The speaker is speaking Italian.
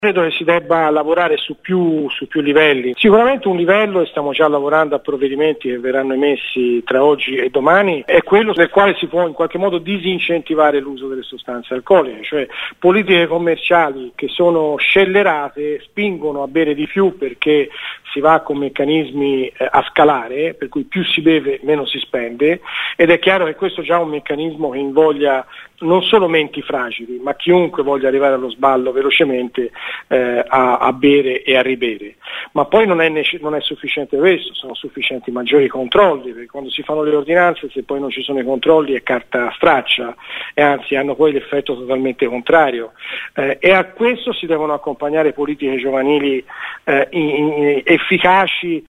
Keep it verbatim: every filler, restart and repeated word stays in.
Credo che si debba lavorare su più, su più livelli. Sicuramente un livello, e stiamo già lavorando a provvedimenti che verranno emessi tra oggi e domani, è quello nel quale si può in qualche modo disincentivare l'uso delle sostanze alcoliche, cioè politiche commerciali che sono scellerate spingono a bere di più perché si va con meccanismi eh, a scalare, per cui più si beve meno si spende, ed è chiaro che questo è già un meccanismo che invoglia non solo menti fragili, ma chiunque voglia arrivare allo sballo velocemente eh, a, a bere e a ribere. Ma poi non è, nece- non è sufficiente questo, sono sufficienti maggiori controlli, perché quando si fanno le ordinanze, se poi non ci sono i controlli è carta straccia, e anzi hanno poi l'effetto totalmente contrario. Eh, e a questo si devono accompagnare politiche giovanili eh, in, in, efficaci